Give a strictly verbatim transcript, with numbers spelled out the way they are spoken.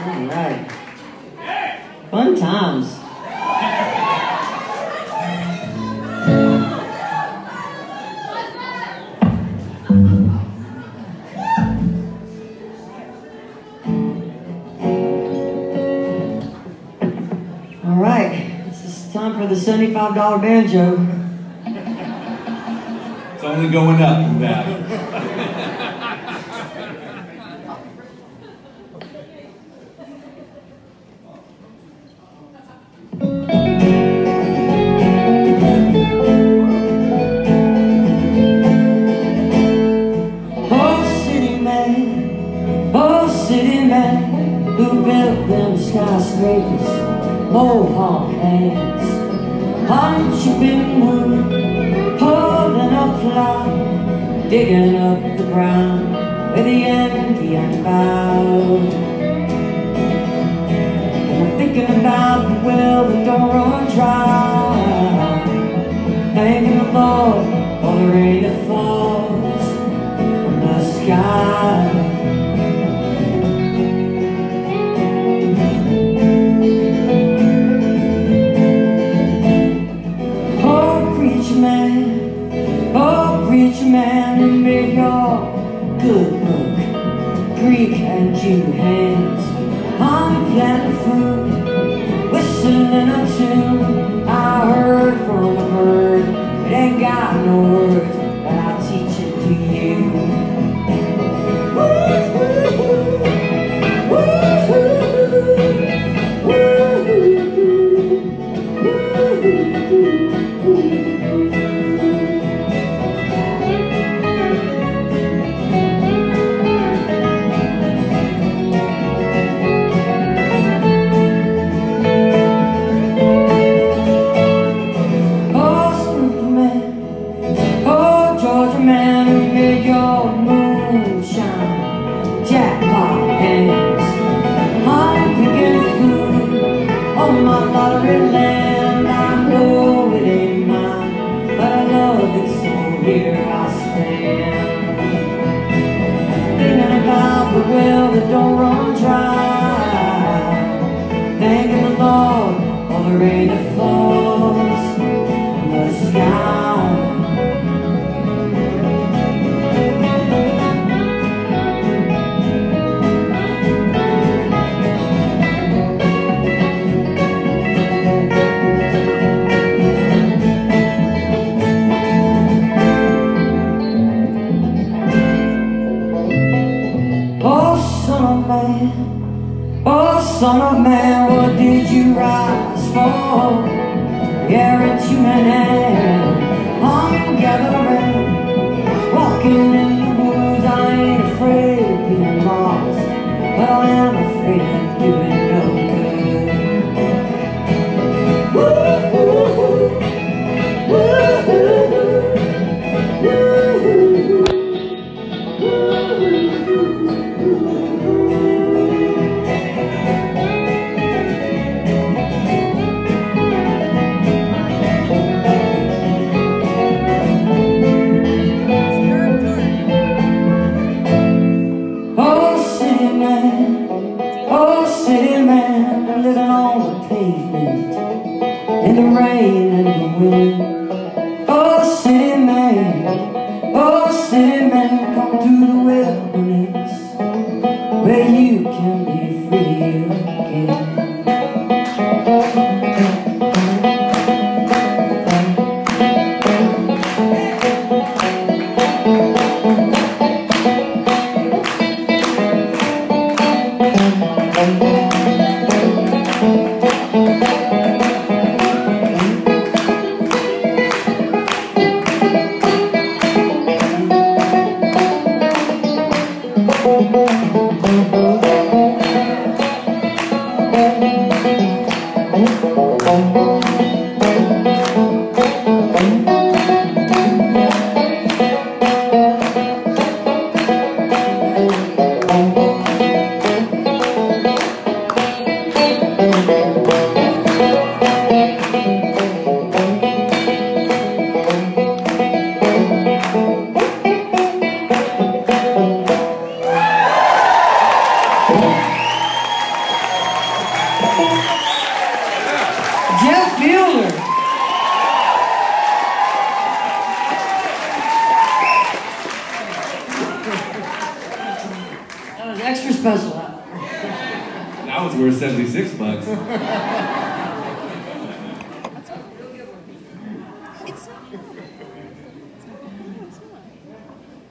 All right. Fun times. All right. This is time for the seventy-five dollar banjo. It's only going up in value. Skyscrapers, mohawk hands, hunching wood, pulling up plow, digging up the ground where the Indian bowed. I'm thinking about the well that don't run dry, thanking the Lord for the rain that falls from the sky. Man who made your good book, Greek and Jew hands, I'm planting food, whistling a tune I heard from a bird. It ain't got no words, but I'll teach it to you. Don't run dry, thanking the Lord for the rain that falls from the sky. Oh, son of man, what did you rise for? Yeah, it's human hand, I'm gathering, walking in the woods. I ain't afraid of being lost, but I am afraid of doing no good. Woo-hoo-hoo, woo-hoo-hoo, woo-hoo-hoo, woo-hoo-hoo. Living on the pavement, in the rain and the wind. Oh, city man, oh, city man, come to the wilderness where you can be free again. left fielder. That was extra special. That was worth seventy-six bucks.